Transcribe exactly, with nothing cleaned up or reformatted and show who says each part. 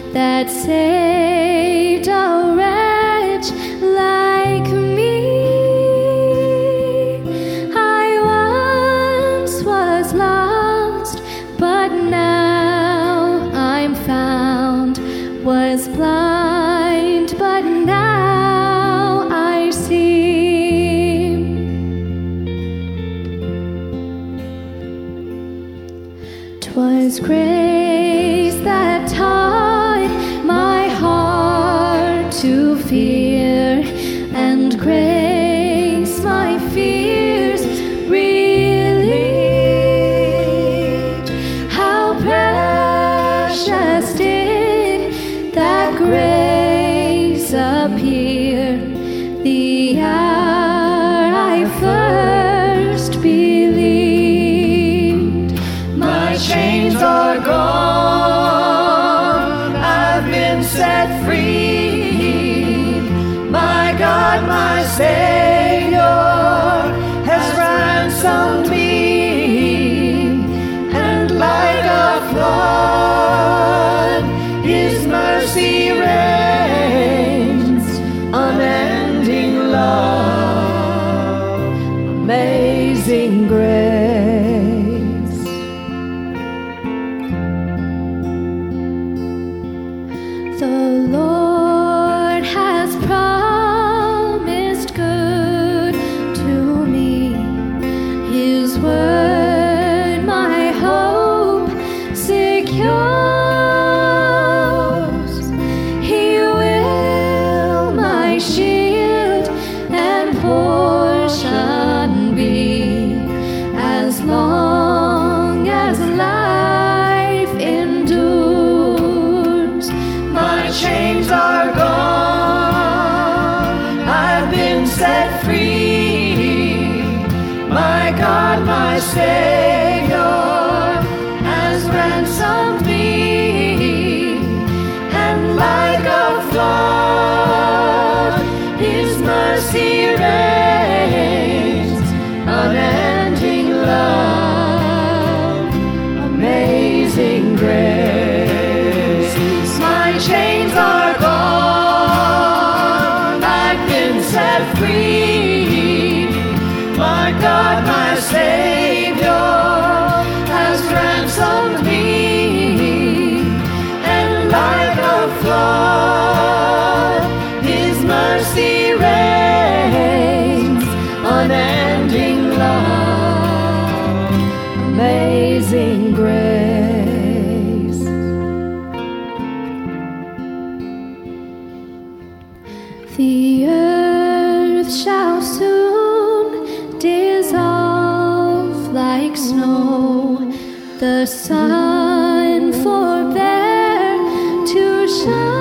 Speaker 1: that saved a wretch like me. I once was lost, but now I'm found, was blind, but now I see. 'Twas grace that taught my heart to fear, and grace my fears relieved. How precious did that grace appear the hour I first believed.
Speaker 2: My chains are gone, I've been set free. My God, my Savior, has ransomed me. And like a flood, His mercy reigns. Unending love, amazing grace. The Lord has promised good to me. His word my hope secures. He will my shield and portion be, as long as life endures. My chains are gone, I've been set free. My God, my Savior, has ransomed me. And like a flood, His mercy reigns. Unending love, amazing grace. My chains are gone, I've been set free. My God, my Savior, has ransomed me. And like a flood, His mercy reigns. Unending love, amazing grace. The earth shall soon dissolve like snow. The sun forbear to shine.